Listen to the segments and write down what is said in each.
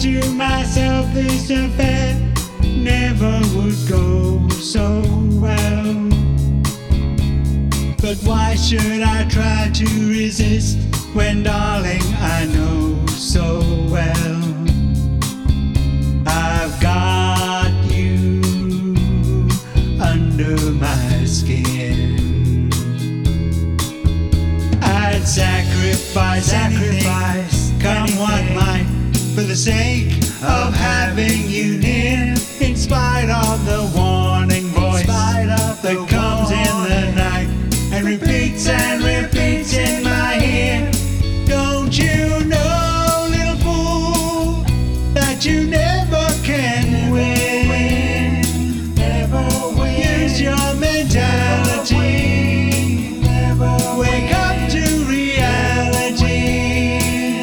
to myself this affair never would go so well. But why should I try to resist when, darling, I know so well I've got you under my skin? I'd sacrifice anything, come what might, for the sake of having you near, in spite of the warning voice that comes in the night and repeats in my ear. Don't you know, little fool, that you never can win? Use your mentality, wake up to reality.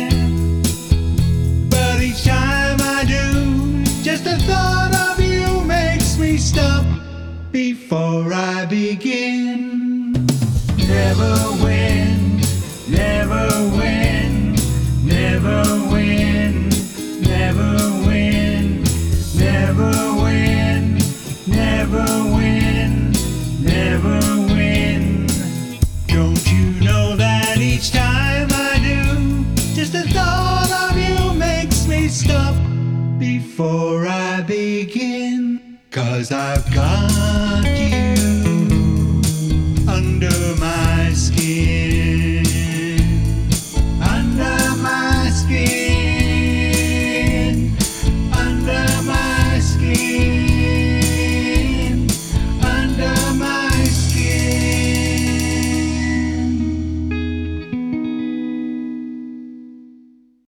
But each time I do, just the thought of you makes me stop before I begin. Never win, never win, never win, never win, never win, never win, never win. Don't you know that each time I do, just the thought of you makes me stop before I begin? 'Cause I've got you